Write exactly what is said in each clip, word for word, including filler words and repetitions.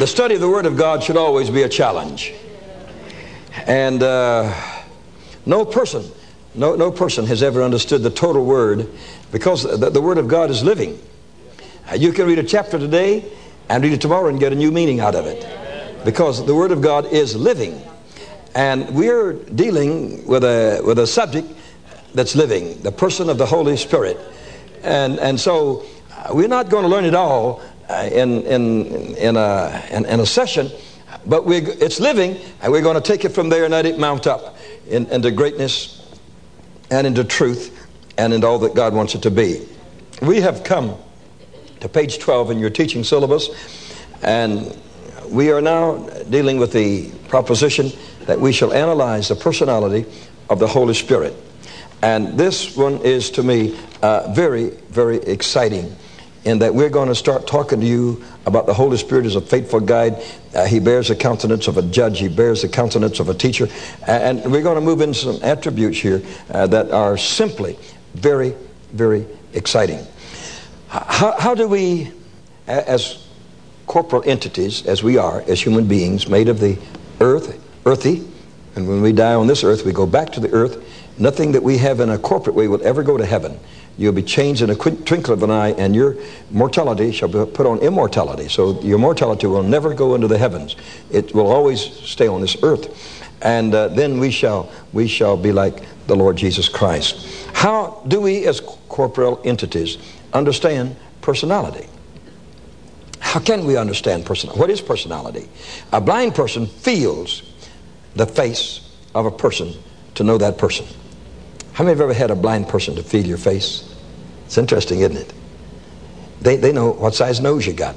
The study of the Word of God should always be a challenge. And uh, no person, no, no person has ever understood the total Word, because the, the Word of God is living. Uh, you can read a chapter today and read it tomorrow and get a new meaning out of it, because the Word of God is living. And we're dealing with a, with a subject that's living, the person of the Holy Spirit. And, and so uh, we're not going to learn it all uh, in, in, in, a, in, in a session, but we, it's living, and we're going to take it from there and let it mount up in, into greatness and into truth and into all that God wants it to be. We have come to page twelve in your teaching syllabus, and we are now dealing with the proposition that we shall analyze the personality of the Holy Spirit. And this one is, to me, uh, very, very exciting, in that we're going to start talking to you about the Holy Spirit as a faithful guide. Uh, he bears the countenance of a judge. He bears the countenance of a teacher. And we're going to move into some attributes here uh, that are simply very, very exciting. How, how do we, as corporal entities, as we are, as human beings, made of the earth, earthy, and when we die on this earth, we go back to the earth. Nothing that we have in a corporate way will ever go to heaven. You'll be changed in a twinkle of an eye, and your mortality shall be put on immortality. So your mortality will never go into the heavens. It will always stay on this earth. And uh, then we shall, we shall be like the Lord Jesus Christ. How do we, as corporeal entities, understand personality? How can we understand personality? What is personality? A blind person feels the face of a person to know that person. How many have ever had a blind person to feel your face? It's interesting, isn't it? They, they know what size nose you got.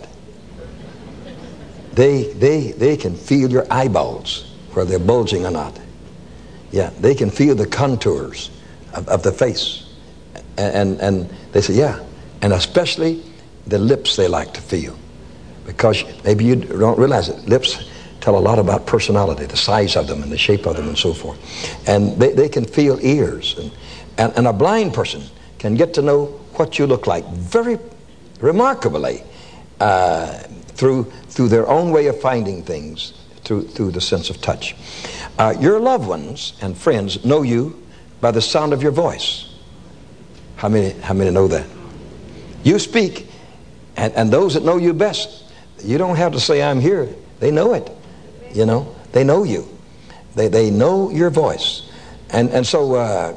They, they, they can feel your eyeballs, whether they're bulging or not. Yeah, they can feel the contours of, of the face. And, and, and they say, yeah, and especially the lips they like to feel. Because maybe you don't realize it. Lips tell a lot about personality, the size of them and the shape of them and so forth. And they, they can feel ears. And, and, and a blind person can get to know what you look like very remarkably uh, through, through their own way of finding things, through, through the sense of touch. Uh, your loved ones and friends know you by the sound of your voice. How many, how many know that? You speak, and, and those that know you best, you don't have to say, I'm here. They know it. You know, they know you. They they know your voice. And and so uh,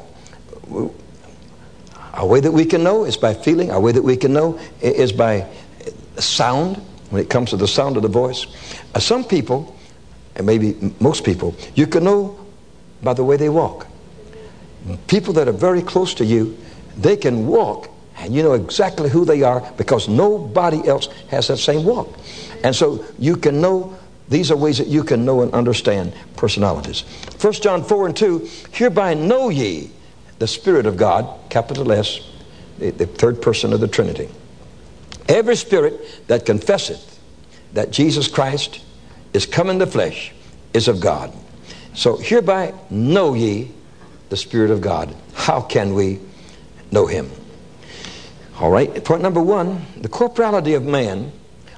a way that we can know is by feeling. A way that we can know is by sound, when it comes to the sound of the voice. Uh, some people, and maybe most people, you can know by the way they walk. People that are very close to you, they can walk, and you know exactly who they are, because nobody else has that same walk. And so you can know. These are ways that you can know and understand personalities. First John four and two, hereby know ye the Spirit of God, capital S, the, the third person of the Trinity. Every spirit that confesseth that Jesus Christ is come in the flesh is of God. So hereby know ye the Spirit of God. How can we know him? All right, point number one, the corporality of man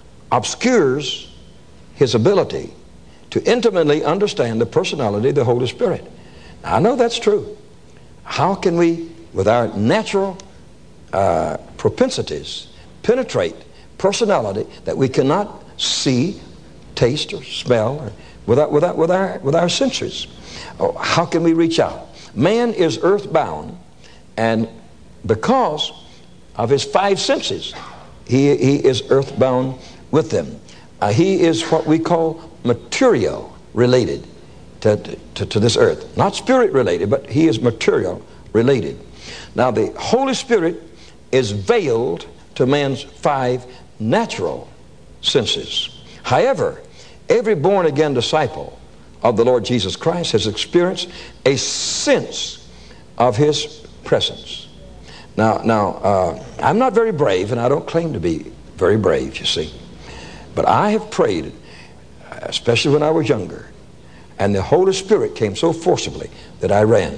obscures his ability to intimately understand the personality of the Holy Spirit. Now, I know that's true. How can we, with our natural uh, propensities, penetrate personality that we cannot see, taste, or smell, or without, without, with, our, with our senses? Oh, how can we reach out? Man is earthbound, and because of his five senses, he, he is earthbound with them. Uh, he is what we call material related to, to, to this earth. Not spirit related, but he is material related. Now the Holy Spirit is veiled to man's five natural senses. However, every born again disciple of the Lord Jesus Christ has experienced a sense of his presence. Now, now uh, I'm not very brave, and I don't claim to be very brave, you see. But I have prayed, especially when I was younger, and the Holy Spirit came so forcibly that I ran.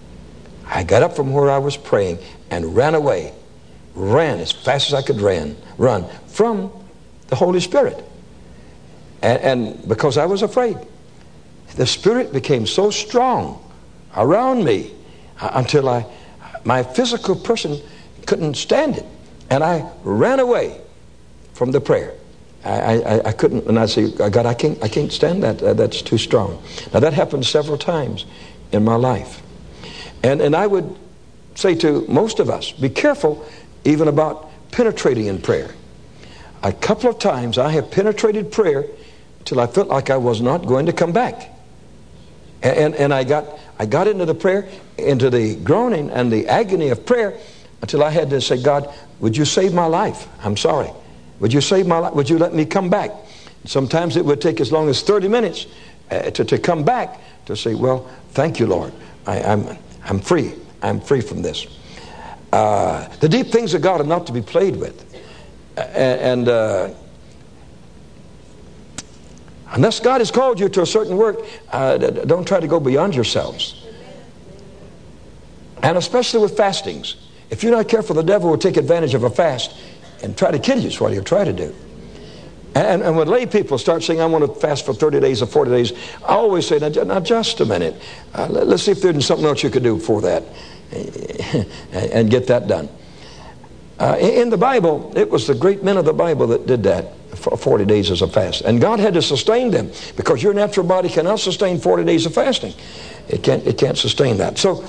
I got up from where I was praying and ran away, ran as fast as I could ran, run from the Holy Spirit. And, and because I was afraid, the Spirit became so strong around me uh, until I, my physical person couldn't stand it. And I ran away from the prayer. I, I, I couldn't, and I say, God, I can't, I can't stand that. Uh, that's too strong. Now that happened several times in my life. And, and I would say to most of us, be careful even about penetrating in prayer. A couple of times I have penetrated prayer till I felt like I was not going to come back. And, and, and I got I got into the prayer, into the groaning and the agony of prayer until I had to say, God, would you save my life? I'm sorry. Would you save my life? Would you let me come back? Sometimes it would take as long as thirty minutes uh, to, to come back to say, well, thank you, Lord. I, I'm, I'm free. I'm free from this. Uh, the deep things of God are not to be played with. Uh, and uh, unless God has called you to a certain work, uh, don't try to go beyond yourselves. And especially with fastings. If you're not careful, the devil will take advantage of a fast and try to kill you. Is what he'll try to do. And, and when lay people start saying, I want to fast for thirty days or forty days, I always say, now, now just a minute. Uh, let, let's see if there's something else you could do before that. And get that done. Uh, in the Bible, it was the great men of the Bible that did that. For forty days as a fast. And God had to sustain them, because your natural body cannot sustain forty days of fasting. It can't, it can't sustain that. So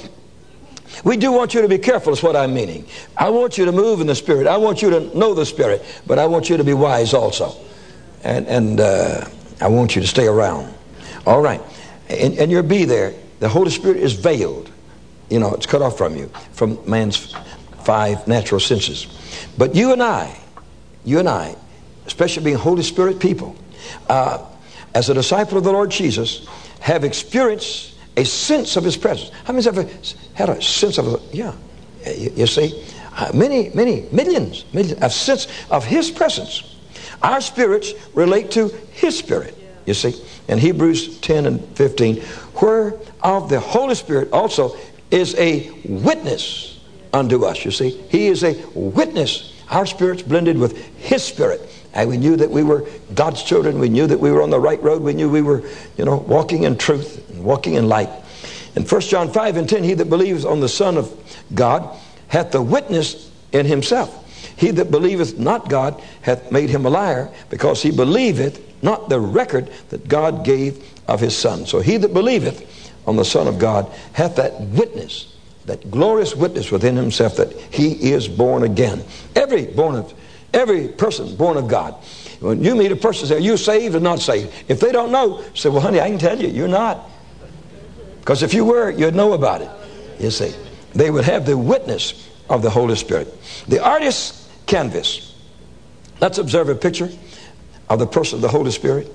we do want you to be careful, is what I'm meaning. I want you to move in the Spirit. I want you to know the Spirit, but I want you to be wise also. And, and uh, I want you to stay around. All right. And, and you'll be there. The Holy Spirit is veiled. You know, it's cut off from you, from man's five natural senses. But you and I, you and I, especially being Holy Spirit people, uh, as a disciple of the Lord Jesus, have experienced a sense of His presence. How many have ever had a sense of, a, yeah, you, you see, uh, many, many, millions, millions, a sense of His presence. Our spirits relate to His Spirit, you see. In Hebrews ten and fifteen, where of the Holy Spirit also is a witness unto us, you see. He is a witness. Our spirits blended with His Spirit. And we knew that we were God's children. We knew that we were on the right road. We knew we were, you know, walking in truth and walking in light. In First John five and ten, he that believes on the Son of God hath the witness in himself. He that believeth not God hath made him a liar, because he believeth not the record that God gave of his Son. So he that believeth on the Son of God hath that witness, that glorious witness within himself, that he is born again. Every born of Every person born of God. When you meet a person, say, are you saved or not saved? If they don't know, say, well, honey, I can tell you, you're not. Because if you were, you'd know about it. You see, they would have the witness of the Holy Spirit. The artist's canvas. Let's observe a picture of the person of the Holy Spirit.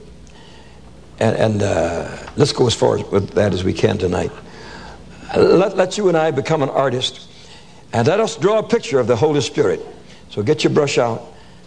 And, and uh, let's go as far with that as we can tonight. Let, let you and I become an artist. And let us draw a picture of the Holy Spirit. So get your brush out,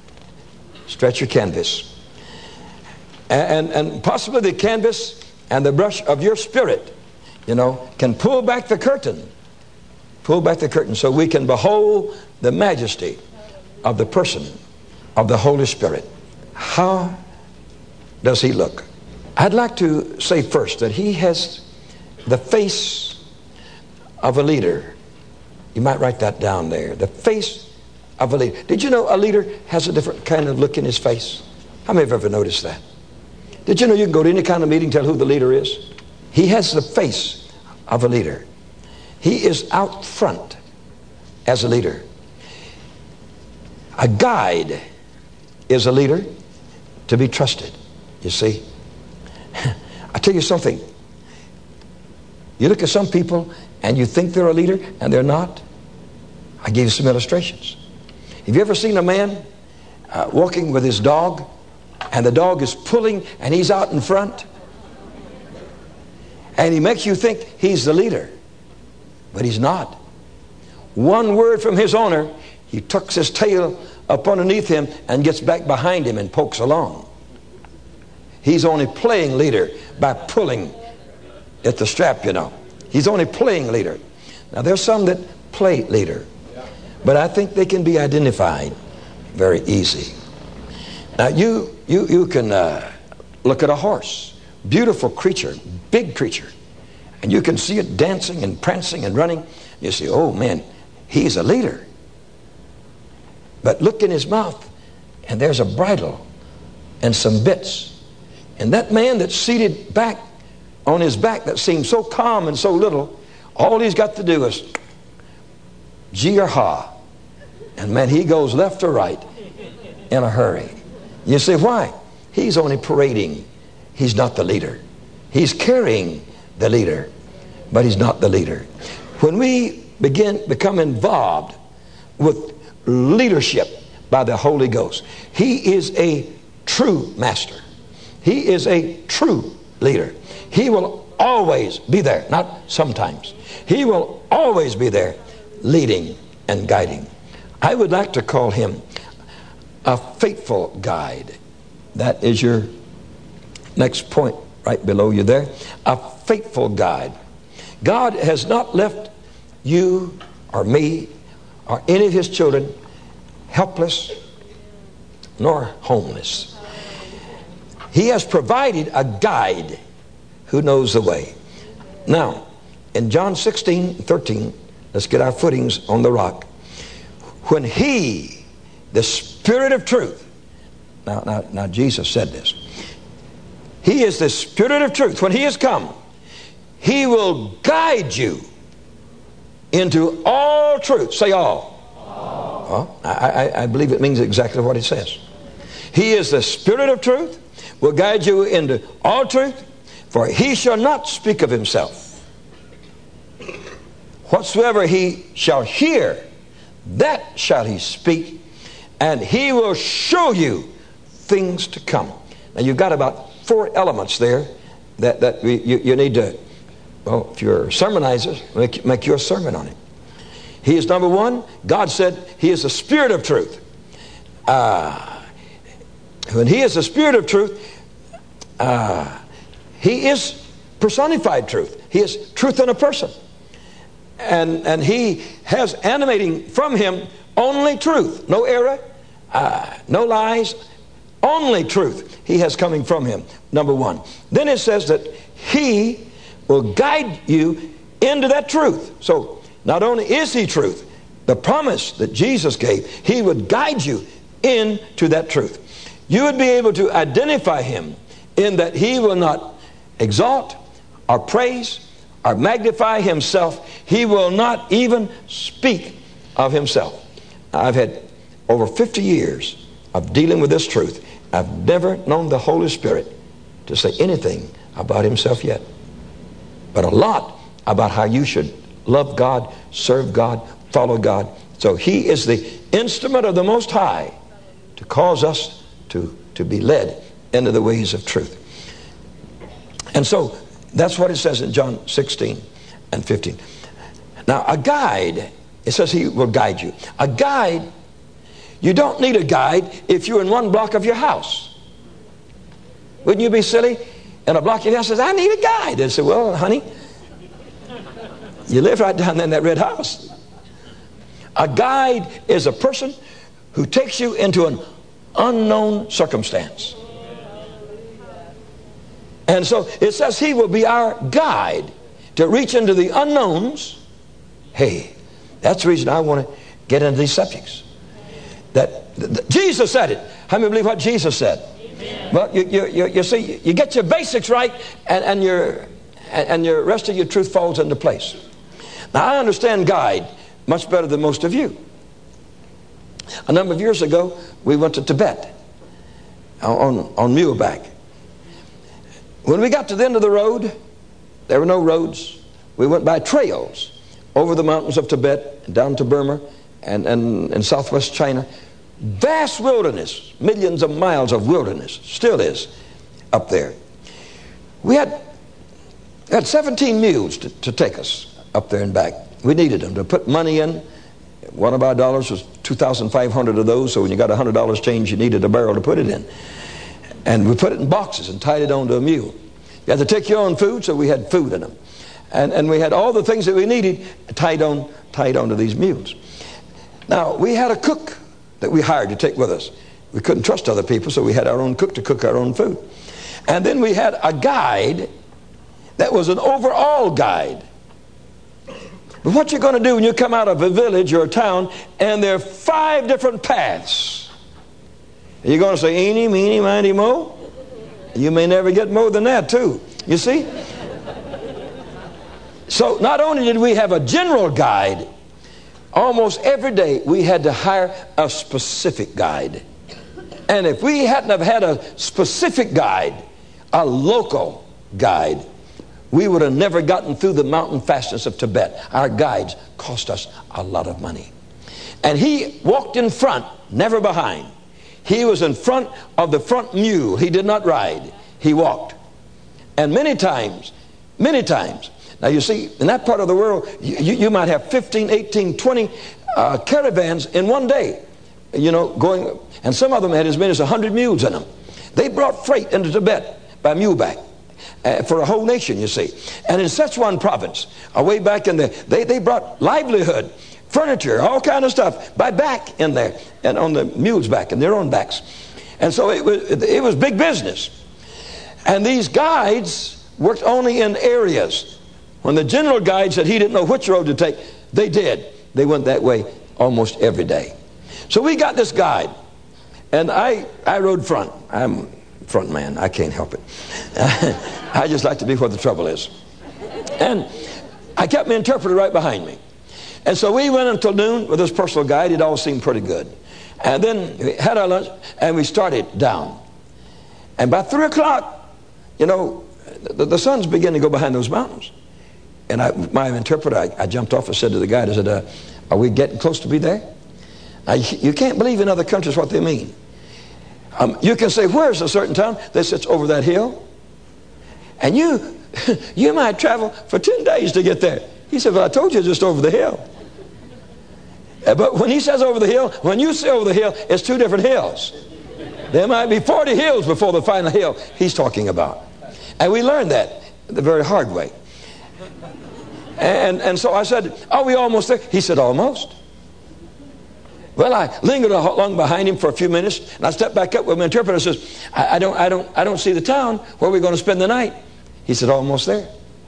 stretch your canvas. And, and, and possibly the canvas and the brush of your spirit, you know, can pull back the curtain. Pull back the curtain so we can behold the majesty of the person of the Holy Spirit. How does He look? I'd like to say first that He has the face of a leader. You might write that down there. The face of a leader. Did you know a leader has a different kind of look in his face? How many have ever noticed that? Did you know you can go to any kind of meeting, tell who the leader is? He has the face of a leader. He is out front as a leader. A guide is a leader to be trusted, you see. I tell you something. You look at some people and you think they're a leader and they're not. I gave you some illustrations. Have you ever seen a man uh, walking with his dog, and the dog is pulling and he's out in front? And he makes you think he's the leader, but he's not. One word from his owner, he tucks his tail up underneath him and gets back behind him and pokes along. He's only playing leader by pulling at the strap, you know. He's only playing leader. Now there's some that play leader, but I think they can be identified very easy. Now you you you can uh, look at a horse. Beautiful creature, big creature. And you can see it dancing and prancing and running. You say, oh man, he's a leader. But look in his mouth, and there's a bridle and some bits. And that man that's seated back on his back that seems so calm and so little, all he's got to do is gee or ha. And man, he goes left or right in a hurry. You say, why? He's only parading. He's not the leader. He's carrying the leader, but he's not the leader. When we begin become involved with leadership by the Holy Ghost, he is a true master. He is a true leader. He will always be there, not sometimes. He will always be there, leading and guiding. I would like to call him a faithful guide. That is your next point right below you there. A faithful guide. God has not left you or me or any of his children helpless nor homeless. He has provided a guide who knows the way. Now, in John sixteen, thirteen, let's get our footings on the rock. When he, the Spirit of truth, now, now, now Jesus said this. He is the Spirit of truth. When he has come, he will guide you into all truth. Say all. all. Well, I, I, I believe it means exactly what it says. He is the Spirit of truth, will guide you into all truth, for he shall not speak of himself. Whatsoever he shall hear, that shall he speak, and he will show you things to come. Now you've got about four elements there that, that we, you, you need to, well, if you're a sermonizer, make, make your sermon on it. He is number one. God said he is the Spirit of truth. Uh, when he is the Spirit of truth, uh, he is personified truth. He is truth in a person. And, and he has animating from him only truth. No error, uh, no lies, only truth he has coming from him, number one. Then it says that he will guide you into that truth. So not only is he truth, the promise that Jesus gave, he would guide you into that truth. You would be able to identify him in that he will not exalt or praise or magnify himself. He will not even speak of himself. I've had over fifty years of dealing with this truth. I've never known the Holy Spirit to say anything about himself yet, but a lot about how you should love God, serve God, follow God. So he is the instrument of the Most High to cause us to, to be led into the ways of truth. And so that's what it says in John sixteen and fifteen. Now a guide, it says he will guide you. A guide, you don't need a guide if you're in one block of your house. Wouldn't you be silly? In a block of your house says, I need a guide. They'd say, well, honey, you live right down there in that red house. A guide is a person who takes you into an unknown circumstance. And so it says he will be our guide to reach into the unknowns. Hey, that's the reason I want to get into these subjects. That, that Jesus said it. How many believe what Jesus said? Amen. Well, you, you, you, you see, you get your basics right, and, and your and your rest of your truth falls into place. Now, I understand guide much better than most of you. A number of years ago, we went to Tibet on, on muleback. When we got to the end of the road, there were no roads. We went by trails over the mountains of Tibet, down to Burma, and, and, and southwest China. Vast wilderness, millions of miles of wilderness, still is up there. We had, had seventeen mules to, to take us up there and back. We needed them to put money in. One of our dollars was two thousand five hundred of those, so when you got one hundred dollars change, you needed a barrel to put it in. And we put it in boxes and tied it onto a mule. You had to take your own food, so we had food in them. And, and we had all the things that we needed tied on, tied onto these mules. Now, we had a cook that we hired to take with us. We couldn't trust other people, so we had our own cook to cook our own food. And then we had a guide that was an overall guide. But what you're going to do when you come out of a village or a town and there are five different paths, you're going to say, eeny, meeny, miny, mo? You may never get more than that too. You see? So not only did we have a general guide, almost every day we had to hire a specific guide. And if we hadn't have had a specific guide, a local guide, we would have never gotten through the mountain fastness of Tibet. Our guides cost us a lot of money. And he walked in front, never behind. He was in front of the front mule. He did not ride. He walked. And many times, many times, now you see, in that part of the world, you, you, you might have fifteen, eighteen, twenty uh, caravans in one day, you know, going, and some of them had as many as one hundred mules in them. They brought freight into Tibet by muleback. Uh, for a whole nation, you see. And in Sichuan province, away back in there, they, they brought livelihood, furniture, all kind of stuff by back in there, and on the mules' back, and their own backs. And so it was, it was big business. And these guides worked only in areas. When the general guide said he didn't know which road to take, they did. They went that way almost every day. So we got this guide, and I, I rode front. I'm front man. I can't help it. I just like to be where the trouble is. And I kept my interpreter right behind me. And so we went until noon with this personal guide. It all seemed pretty good. And then we had our lunch, and we started down. And by three o'clock, you know, the, the sun's beginning to go behind those mountains. And I, my interpreter, I, I jumped off and said to the guide, I said, uh, are we getting close to be there? Now, you can't believe in other countries what they mean. Um, you can say, where's a certain town? They say, it's over that hill. And you, you might travel for ten days to get there. He said, well, I told you just over the hill. Uh, but when he says over the hill, when you say over the hill, it's two different hills. There might be forty hills before the final hill he's talking about. And we learned that the very hard way. And, and so I said, are we almost there? He said, almost. Well, I lingered along behind him for a few minutes, and I stepped back up with my interpreter and says, I, I, don't, I, don't, I don't see the town. Where are we going to spend the night? He said, almost there.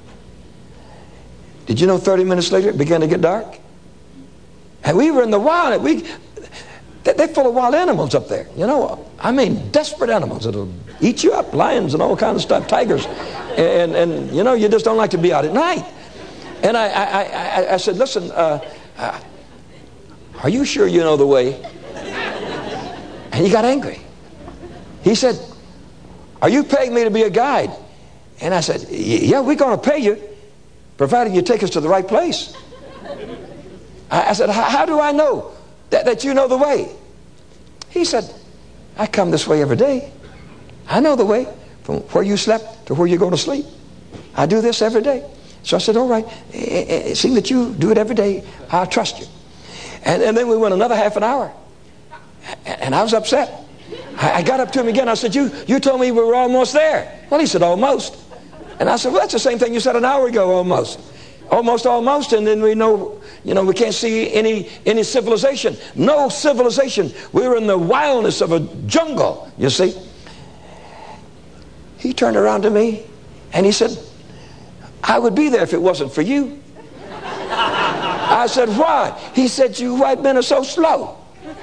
Did you know thirty minutes later it began to get dark? And we were in the wild. We, they're full of wild animals up there. You know, I mean, desperate animals that'll eat you up. Lions and all kinds of stuff, tigers. And, and you know, you just don't like to be out at night. And I, I, I, I said, listen, uh, uh, are you sure you know the way? And he got angry. He said, are you paying me to be a guide? And I said, yeah, we're going to pay you, provided you take us to the right place. I, I said, how do I know that, that you know the way? He said, I come this way every day. I know the way from where you slept to where you're going to sleep. I do this every day. So I said, all right, seeing that you do it every day, I'll trust you. And, and then we went another half an hour. And I was upset. I, I got up to him again. I said, you, you told me we were almost there. Well, he said, almost. And I said, well, that's the same thing you said an hour ago, almost. Almost, almost. And then we know, you know, we can't see any, any civilization. No civilization. We were in the wildness of a jungle, you see. He turned around to me and he said, I would be there if it wasn't for you. I said, why? He said, you white men are so slow.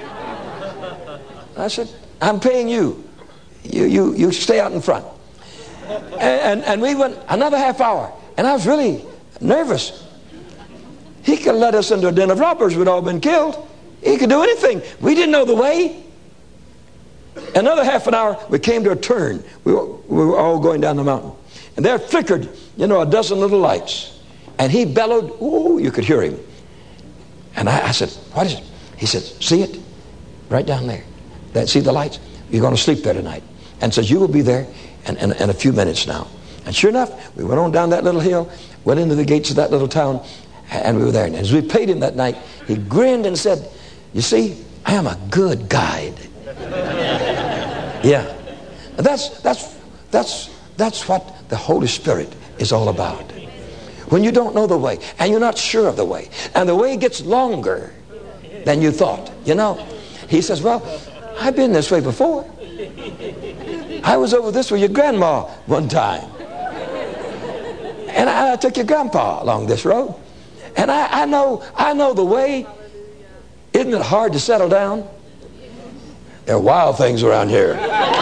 I said, I'm paying you. You, you, you stay out in front. And, and, and we went another half hour. And I was really nervous. He could let us into a den of robbers. We'd all been killed. He could do anything. We didn't know the way. Another half an hour, we came to a turn. We were, we were all going down the mountain. And there flickered, you know, a dozen little lights. And he bellowed, ooh, you could hear him. And I, I said, what is it? He said, see it? Right down there. That, see the lights? You're going to sleep there tonight. And says, you will be there in, in, in a few minutes now. And sure enough, we went on down that little hill, went into the gates of that little town, and we were there. And as we paid him that night, he grinned and said, you see, I am a good guide. Yeah. That's, that's, that's, that's what the Holy Spirit is all about. When you don't know the way, and you're not sure of the way, and the way gets longer than you thought, you know, he says, well, I've been this way before. I was over this with your grandma one time. And I, I took your grandpa along this road. And I, I know I know the way. Isn't it hard to settle down? There are wild things around here.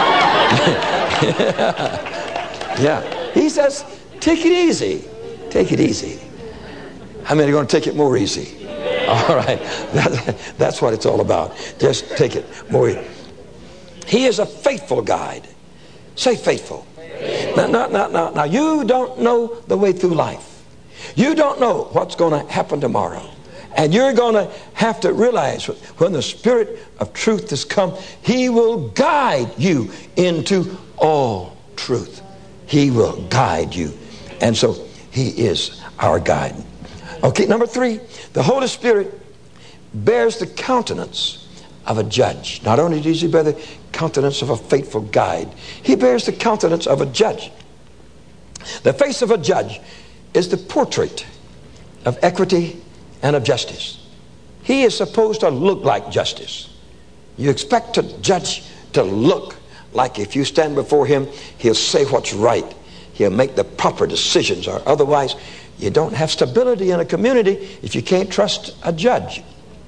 Yeah. He says, take it easy. Take it easy. How many are going to take it more easy? All right. That, that's what it's all about. Just take it more easy. He is a faithful guide. Say faithful. Now, now, now, now, now, you don't know the way through life. You don't know what's going to happen tomorrow. And you're going to have to realize when the Spirit of truth has come, He will guide you into all truth. He will guide you. And so He is our guide. Okay, number three, the Holy Spirit bears the countenance of a judge. Not only does He bear the countenance of a faithful guide, He bears the countenance of a judge. The face of a judge is the portrait of equity and of justice. He is supposed to look like justice. You expect a judge to look like if you stand before him, he'll say what's right. He'll make the proper decisions, or otherwise you don't have stability in a community if you can't trust a judge.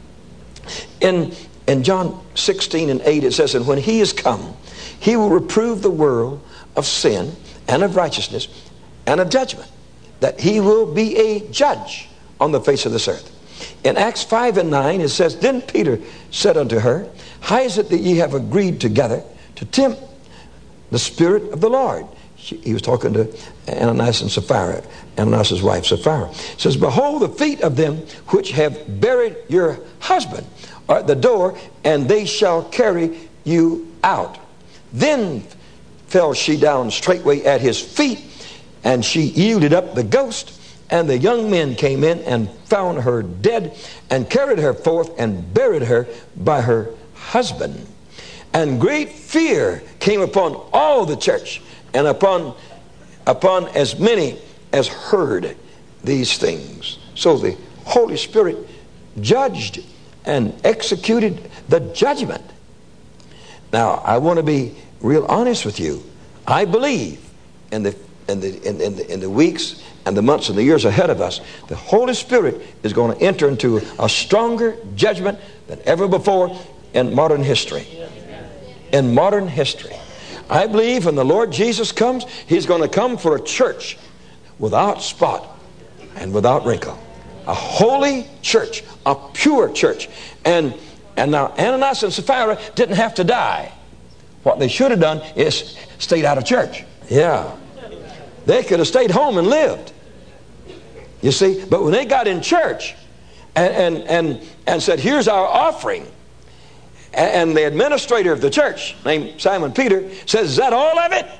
In, in John sixteen and eight it says, and when He is come, He will reprove the world of sin and of righteousness and of judgment, that He will be a judge on the face of this earth. In Acts five and nine it says, then Peter said unto her, how is it that ye have agreed together to tempt the Spirit of the Lord? She, he was talking to Ananias and Sapphira, Ananias' wife Sapphira. He says, behold, the feet of them which have buried your husband are at the door, and they shall carry you out. Then fell she down straightway at his feet, and she yielded up the ghost. And the young men came in and found her dead, and carried her forth and buried her by her husband. And great fear came upon all the church, and upon upon as many as heard these things. So the Holy Spirit judged and executed the judgment. Now, I want to be real honest with you. I believe in the in the in, in the in the weeks and the months and the years ahead of us, the Holy Spirit is going to enter into a stronger judgment than ever before in modern history. In modern history. I believe when the Lord Jesus comes, He's going to come for a church without spot and without wrinkle. A holy church, a pure church. And, and now Ananias and Sapphira didn't have to die. What they should have done is stayed out of church. Yeah. They could have stayed home and lived. You see, but when they got in church and, and, and, and said, here's our offering, and the administrator of the church, named Simon Peter, says, is that all of it?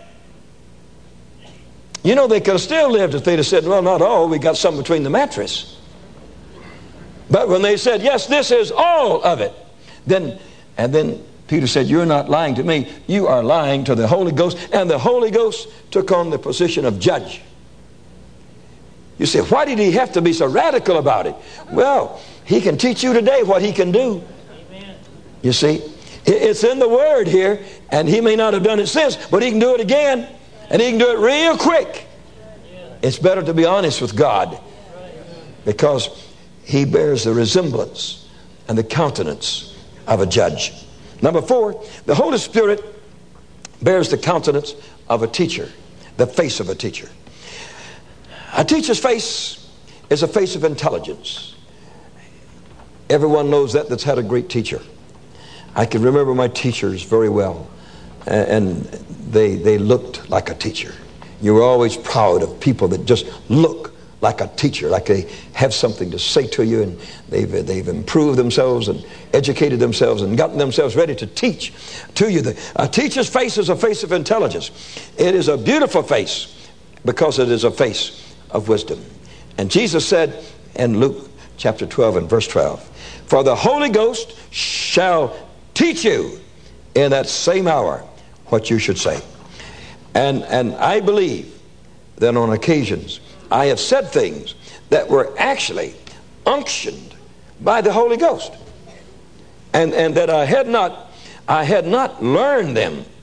You know, they could have still lived if they'd have said, well, not all, we got some between the mattress. But when they said, yes, this is all of it, then, and then Peter said, you're not lying to me, you are lying to the Holy Ghost. And the Holy Ghost took on the position of judge. You say, why did He have to be so radical about it? Well, He can teach you today what He can do. You see, it's in the Word here, and He may not have done it since, but He can do it again, and He can do it real quick. It's better to be honest with God, because He bears the resemblance and the countenance of a judge. Number four, the Holy Spirit bears the countenance of a teacher, the face of a teacher. A teacher's face is a face of intelligence. Everyone knows that that's had a great teacher. I can remember my teachers very well, and they they looked like a teacher. You were always proud of people that just look like a teacher, like they have something to say to you, and they've they've improved themselves and educated themselves and gotten themselves ready to teach to you. The, a teacher's face is a face of intelligence. It is a beautiful face because it is a face of wisdom. And Jesus said in Luke chapter twelve and verse twelve, for the Holy Ghost shall teach you in that same hour what you should say. And and I believe that on occasions I have said things that were actually unctioned by the Holy Ghost, and and that I had not I had not learned them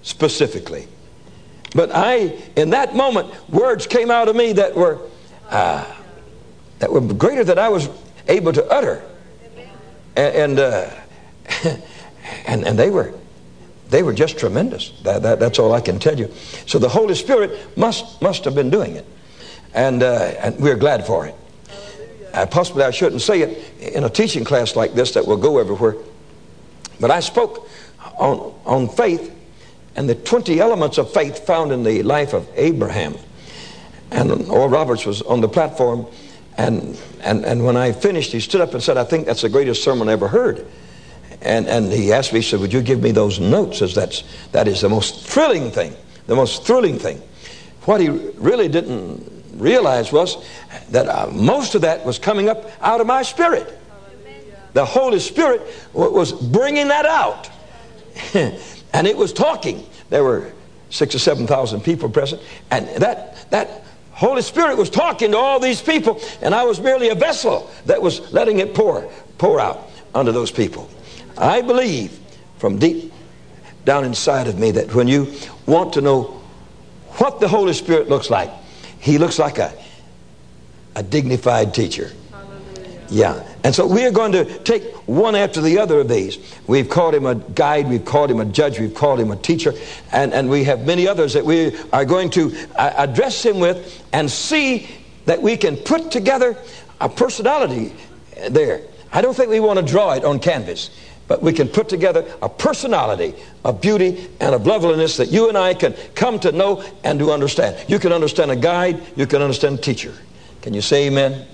specifically. But I, in that moment, words came out of me that were uh, that were greater than I was able to utter, and and, uh, and and they were they were just tremendous. That, that that's all I can tell you. So the Holy Spirit must must have been doing it, and uh, and we're glad for it. Uh, possibly I shouldn't say it in a teaching class like this that will go everywhere, but I spoke on on faith and the twenty elements of faith found in the life of Abraham. And Oral Roberts was on the platform, and and and when I finished, he stood up and said, "I think that's the greatest sermon I ever heard." And and he asked me, he said, "Would you give me those notes?" As that's that is the most thrilling thing, the most thrilling thing. What he really didn't realize was that uh, most of that was coming up out of my spirit. The Holy Spirit w- was bringing that out. And it was talking. There were six or seven thousand people present, and that that Holy Spirit was talking to all these people, and I was merely a vessel that was letting it pour pour out onto those people. I believe from deep down inside of me that when you want to know what the Holy Spirit looks like, he looks like a a dignified teacher. Yeah. And so we are going to take one after the other of these. We've called him a guide, we've called him a judge, we've called him a teacher, and, and we have many others that we are going to uh, address him with and see that we can put together a personality there. I don't think we want to draw it on canvas, but we can put together a personality of beauty and of loveliness that you and I can come to know and to understand. You can understand a guide, you can understand a teacher. Can you say amen?